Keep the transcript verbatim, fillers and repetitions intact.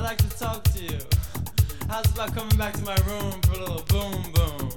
I'd like to talk to you. How's about coming back to my room for a little boom boom?